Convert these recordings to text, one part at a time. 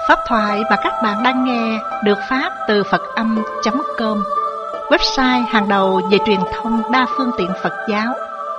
Pháp thoại mà các bạn đang nghe được phát từ Phật-âm.com, website hàng đầu về truyền thông đa phương tiện Phật giáo.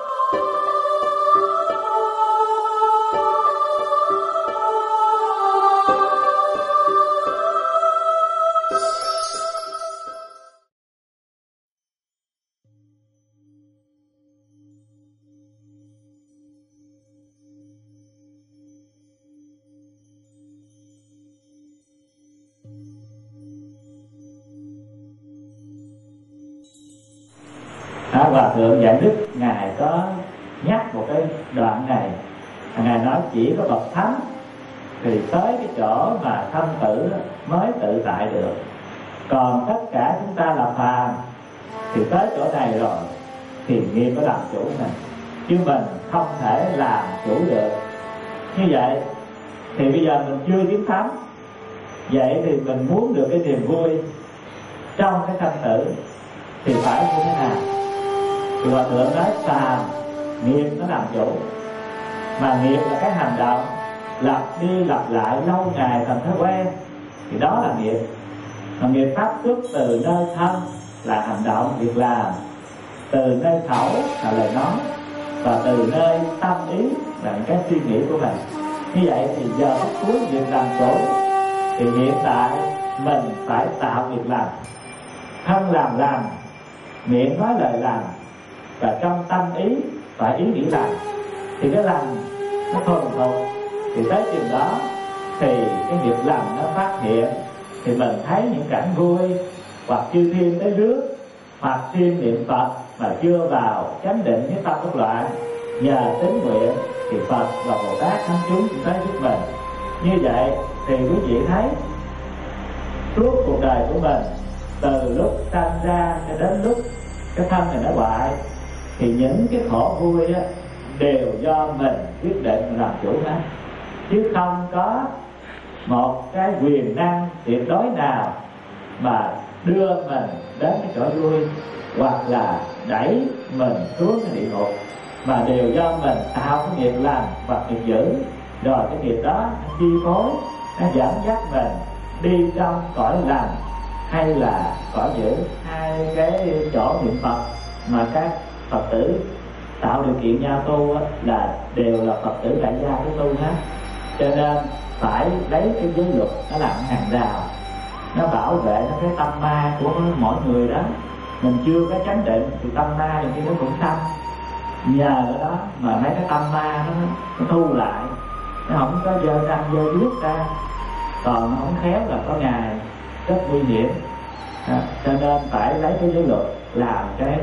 Hòa thượng Giải Đức ngài có nhắc một cái đoạn này, ngài nói chỉ có bậc thánh thì tới cái chỗ mà thân tử mới tự tại được, còn tất cả chúng ta là phàm thì tới chỗ này rồi thì nghiệp có làm chủ mình, chứ mình không thể làm chủ được. Như vậy thì bây giờ mình chưa kiếm thánh, vậy thì mình muốn được cái niềm vui trong cái thân tử thì phải như thế nào? Thì Hòa thượng nói phàm nghiệp nó làm chủ, mà nghiệp là cái hành động lặp đi lặp lại lâu ngày thành thói quen, thì đó là nghiệp. Mà nghiệp phát xuất từ nơi thân là hành động việc làm, từ nơi khẩu là lời nói, và từ nơi tâm ý là cái suy nghĩ của mình. Như vậy thì giờ phút cuối việc làm chủ, thì hiện tại mình phải tạo việc làm. Thân làm, miệng nói lời làm, và trong tâm ý phải ý nghĩ làm, thì cái làm nó thuần thục. Thì tới chừng đó thì cái nghiệp làm nó phát hiện, thì mình thấy những cảnh vui, hoặc chư thiên tới rước, hoặc thiên niệm Phật mà chưa vào chánh định với tâm bất loạn, nhờ tín nguyện thì Phật và Bồ Tát thánh chúng cũng tới giúp mình. Như vậy thì quý vị thấy suốt cuộc đời của mình, từ lúc sanh ra cho đến lúc cái thân này nó hoại, thì những cái khổ vui đó đều do mình quyết định làm chủ hết, chứ không có một cái quyền năng tuyệt đối nào mà đưa mình đến cái chỗ vui, hoặc là đẩy mình xuống cái địa ngục, mà đều do mình tạo cái nghiệp lành hoặc nghiệp dữ, rồi cái nghiệp đó nó chi phối, nó dẫn dắt mình đi trong cõi lành hay là cõi dữ. Hai cái chỗ niệm Phật mà các Phật tử tạo điều kiện nhau tu là đều là Phật tử đại gia của tu hết, cho nên phải lấy cái giới luật nó làm hàng rào, nó bảo vệ cái tâm ma của mỗi người đó. Mình chưa có chánh định thì tâm ma thì nó cũng sanh, nhờ đó mà mấy cái tâm ma nó thu lại, nó không có dơ răng dơ nước ra, còn nó không khéo là có ngày rất nguy hiểm. Cho nên phải lấy cái giới luật làm cái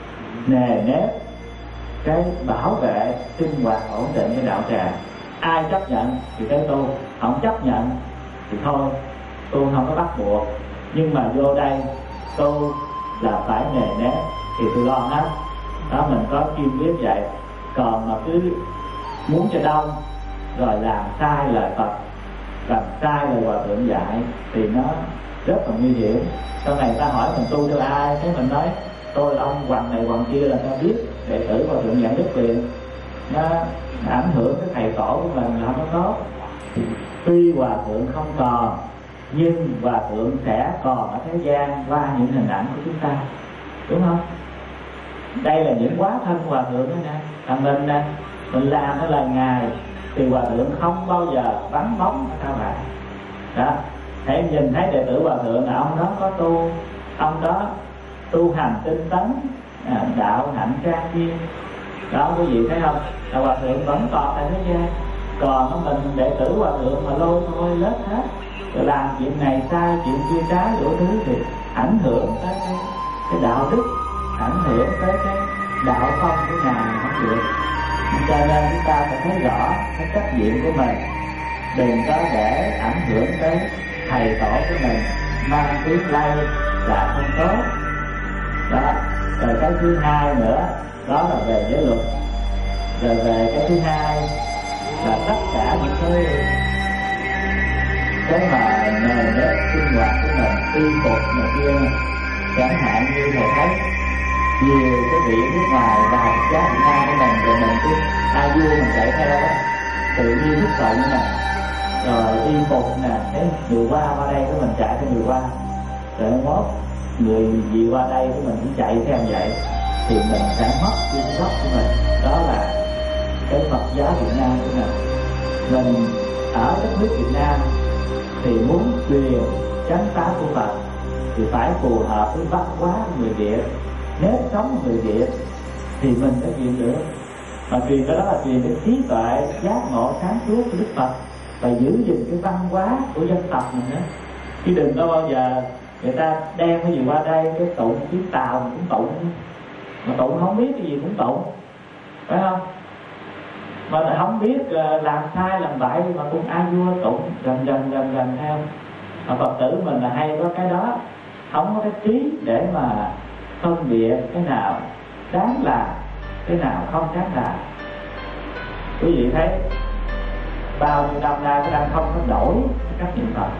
nề nếp, cái bảo vệ sinh hoạt ổn định cái đạo tràng. Ai chấp nhận thì tới tu, không chấp nhận thì thôi, tu không có bắt buộc. Nhưng mà vô đây tu là phải nề nếp thì tôi lo hết đó, mình có chuyên biết vậy. Còn mà cứ muốn cho đông rồi làm sai lời Phật, làm sai lời Hòa thượng dạy thì nó rất là nguy hiểm. Sau này ta hỏi mình tu cho ai, thế mình nói tôi ông hoàng này hoàng kia là ta biết, đệ tử Hòa thượng Nhận Đức Quyền, nó ảnh hưởng cái thầy tổ của mình là không có tốt. Tuy Hòa thượng không còn, nhưng Hòa thượng sẽ còn ở thế gian qua những hình ảnh của chúng ta, đúng không? Đây là những quá thân Hòa thượng đó nè. Thằng mình nè, mình làm nó là Ngài thì Hòa thượng không bao giờ vắng bóng ở các bạn đó. Hãy nhìn thấy đệ tử Hòa thượng là ông đó có tu, ông đó tu hành tinh tấn, đạo hạnh trang nghiêm đó, quý vị thấy không? Là Hòa thượng vẫn còn tại thế gian, còn mình đệ tử Hòa thượng mà lôi thôi lết hết, rồi làm chuyện này sai, chuyện kia trái, đủ thứ thì ảnh hưởng tới cái đạo đức, ảnh hưởng tới cái đạo phong của Ngài không được. Cho nên chúng ta phải thấy rõ cái trách nhiệm của mình, đừng có để ảnh hưởng tới thầy tổ của mình, mang tiếng lây là không tốt đó. Rồi cái thứ hai nữa đó là về giới luật. Rồi về cái thứ hai là tất cả những cái mà nề nếp sinh hoạt của mình, y phục này kia, chẳng hạn như thầy thấy nhiều cái vị nước ngoài vào giáo Việt Nam của mình, rồi mình cứ ai vua mình chạy theo đó, tự nhiên thức tội như này rồi y phục nè, thấy người qua đây của mình chạy theo người qua, rồi mốt người gì qua đây của mình cũng chạy theo vậy, thì mình sẽ mất cái gốc của mình. Đó là cái Phật giáo Việt Nam của mình ở đất nước Việt Nam thì muốn truyền chánh pháp của Phật thì phải phù hợp với văn hóa của người Việt, nếp sống của người Việt thì mình mới truyền được. Mà truyền cái đó là truyền cái trí tuệ giác ngộ sáng suốt của Đức Phật, và giữ gìn cái văn hóa của dân tộc mình đó. Chứ đừng có bao giờ người ta đem cái gì qua đây cái tụng tiếng Tàu mình cũng tụng, mà tụng không biết cái gì cũng tụng, phải không? Mà không biết làm sai làm bậy mà cũng ai vua tụng gần theo. Mà Phật tử mình là hay có cái đó, không có cái trí để mà phân biệt cái nào đáng làm, cái nào không đáng làm. Quý vị thấy bao nhiêu năm nay đang không có đổi cái cách niệm Phật,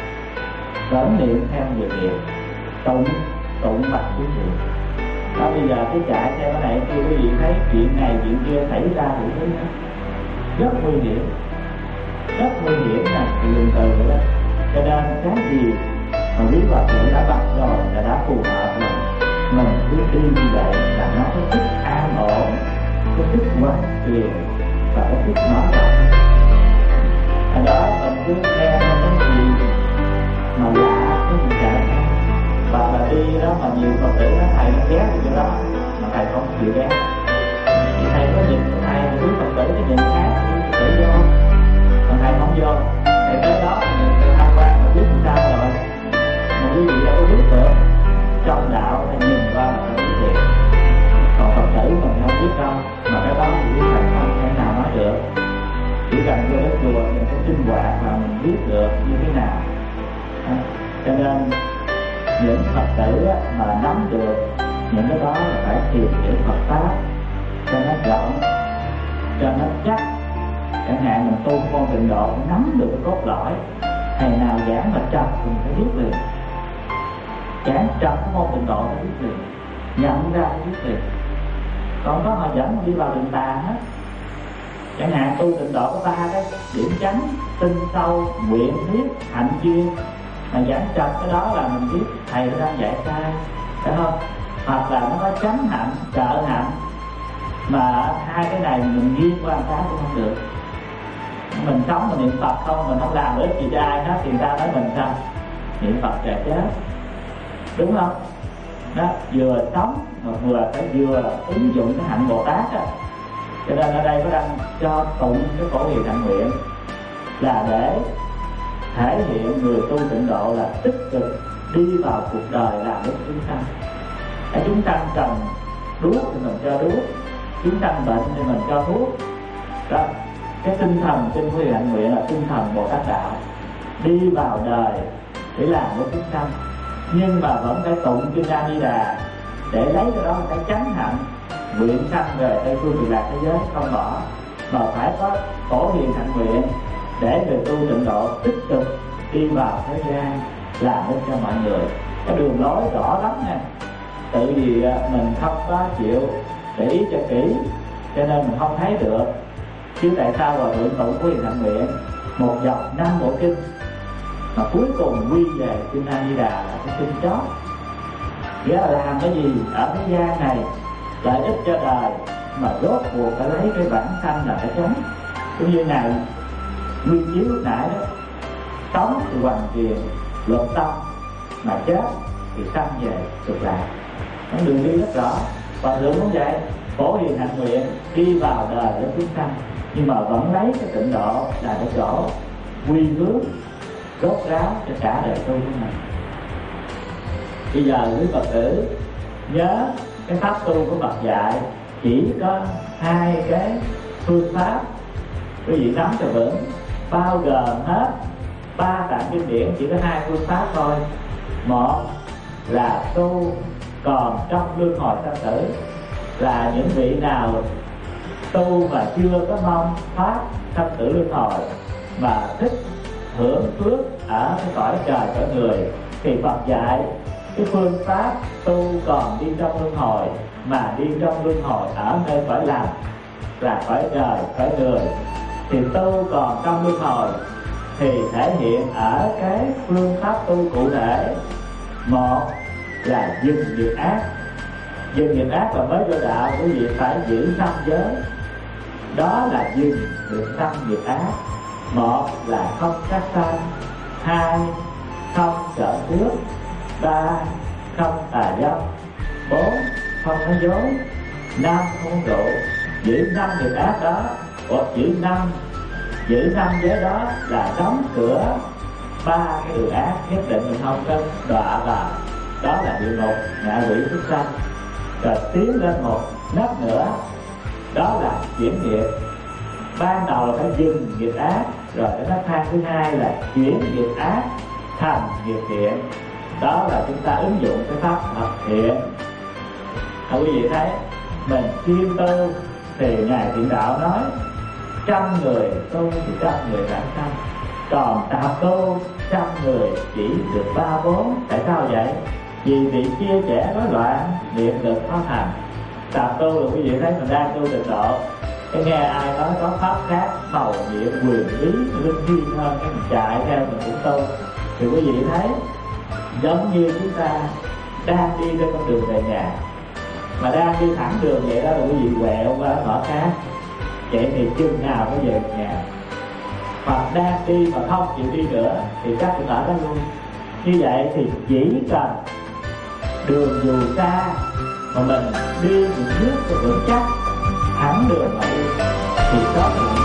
vẫn niệm theo người Việt, tụng bằng tiếng Việt. Đó, bây giờ cái chạy theo cái này kia, quý vị thấy chuyện này chuyện kia xảy ra đủ thứ hết, rất nguy hiểm nè, từ vậy đó. Cho nên cái gì mà quý Phật tử đã bắt rồi, đã phù hợp rồi, mình cứ đi như vậy là nó có sức an ổn, có sức hoàn truyền và có sức mở rộng. Ở đó mình cứ nghe cái gì mà lạ cái gì chạy theo, hoặc là đi đó mà nhiều Phật tử nói thầy nó ghé đi chỗ đó mà thầy không chịu ghé, thì thầy có nhìn của thầy thì quý Phật tử cái nhìn khác, quý Phật tử vô mà thầy không vô, thầy tới đó thầy tham quan mà biết làm sao rồi, mà quý vị đâu có biết được. Trong đạo thầy nhìn qua mà thầy biết được, còn Phật tử mình không biết đâu, mà cái đó thì thầy không thể nào nói được. Chỉ cần vô đến chùa mình có sinh hoạt và mình biết được như thế nào. Cho nên những Phật tử mà nắm được những cái đó là phải tìm hiểu Phật pháp cho nó rộng, cho nó chắc. Chẳng hạn mình tu môn Tịnh Độ nắm được cái cốt lõi, thầy nào giảng mà trật thì mình phải biết liền, giảng trật cái môn Tịnh Độ phải biết liền, nhận ra phải biết liền. Còn có họ dẫn đi vào đường tà hết. Chẳng hạn tu Tịnh Độ có 3 cái điểm chánh: tinh sâu, nguyện thiết, hạnh duyên. Mà giảng trật cái đó là mình biết thầy nó đang dạy sai, phải không? Hoặc là nó có chánh hạnh, trợ hạnh, mà hai cái này mình nghiêng qua một cái cũng không được. Mình sống mình niệm Phật không, mình không làm được gì cho ai hết thì người ta nói mình sao? Niệm Phật trẻ chết, đúng không? Đó, vừa sống mà vừa ứng dụng cái hạnh Bồ Tát á. Cho nên ở đây có đang cho tụng cái Phổ Hiền Hạnh Nguyện là để thể hiện người tu Tịnh Độ là tích cực đi vào cuộc đời làm giúp chúng sanh. Chúng sanh cần đuốc thì mình cho đuốc, chúng sanh bệnh thì mình cho thuốc. Đó, cái tinh thần trên Phổ Hiền Hạnh Nguyện là tinh thần Bồ Tát đạo, đi vào đời để làm với chúng sanh, nhưng mà vẫn phải tụng kinh A Di Đà để lấy cái đó cái chánh hạnh, nguyện sanh về Tây Phương Cực Lạc thế giới không bỏ, mà phải có Phổ Hiền Hạnh Nguyện để người tu Tịnh Độ tích cực đi vào thế gian làm giúp cho mọi người. Cái đường lối rõ lắm nè, tự vì mình không có chịu để ý cho kỹ cho nên mình không thấy được. Chứ tại sao Hòa Thượng tụng Phổ Hiền Hạnh Nguyện một dọc 5 bộ kinh mà cuối cùng quy về kinh A Di Đà là cái kinh chót, nghĩa là làm cái gì ở thế gian này lợi ích cho đời mà rốt cuộc phải lấy cái bản thân là cái chánh. Cũng như ngài Nguyên Chiếu lúc nãy đó, sống thì hoàn truyền luật tâm, mà chết thì sanh về Cực Lạc. Nó đường đi rất rõ. Và Thượng cũng vậy, Phổ Hiền Hạnh Nguyện đi vào đời để chúng sanh, nhưng mà vẫn lấy cái Tịnh Độ là cái chỗ quy hướng rốt ráo cho cả đời tu của mình. Bây giờ quý Phật tử nhớ cái pháp tu của Phật dạy chỉ có 2 cái phương pháp, quý vị nắm cho vững, bao gồm hết 3 tạng kinh điển, chỉ có 2 phương pháp thôi. Một là tu còn trong luân hồi sanh tử, là những vị nào tu mà chưa có mong thoát sanh tử luân hồi mà thích hưởng phước ở cái cõi trời cõi người, thì Phật dạy cái phương pháp tu còn đi trong luân hồi, mà đi trong luân hồi ở nơi cõi lành là cõi trời cõi người, thì tu còn trong luân hồi thì thể hiện ở cái phương pháp tu cụ thể. Một là dừng nghiệp ác. Dừng nghiệp ác và mới vô đạo quý vị phải giữ 5 giới. Đó là dừng được 5 nghiệp ác. Một là không sát sanh, 2 không sợ cướp, 3 không tà dâm, 4 không nói dối, 5 không uống rượu. Giữ 5 nghiệp ác đó, hoặc giữ 5 giới đó là đóng cửa 3 cái điều ác nhất định mình không có đọa vào. Đó là địa ngục, ngạ quỷ, súc sanh. Rồi tiến lên một nấc nữa, đó là chuyển nghiệp. Ban đầu là phải dừng nghiệp ác, rồi cái nấc thang thứ hai là chuyển nghiệp ác thành nghiệp thiện. Đó là chúng ta ứng dụng cái pháp thập thiện. Quý vị thấy mình chuyên tu thì ngài Thiện Đạo nói 100 người tu thì 100 người đẳng sanh, còn tạp tu 100 người chỉ được 3-4. Tại sao vậy? Vì bị chia sẻ rối loạn, niệm lực khó thành. Tạp tu là quý vị thấy mình đang tu được độ, cái nghe ai nói có pháp khác màu nhiệm quyền lý linh thiêng hơn, cái mình chạy theo mình cũng tu. Thì quý vị thấy giống như chúng ta đang đi trên con đường về nhà, mà đang đi thẳng đường vậy đó là quý vị quẹo qua ngõ khác, vậy thì chừng nào mới về nhà? Hoặc đang đi mà không chịu đi nữa thì chắc cũng ở đó luôn. Như vậy thì chỉ cần đường dù xa mà mình đi một nước cho vững chắc, thẳng đường mà đi thì có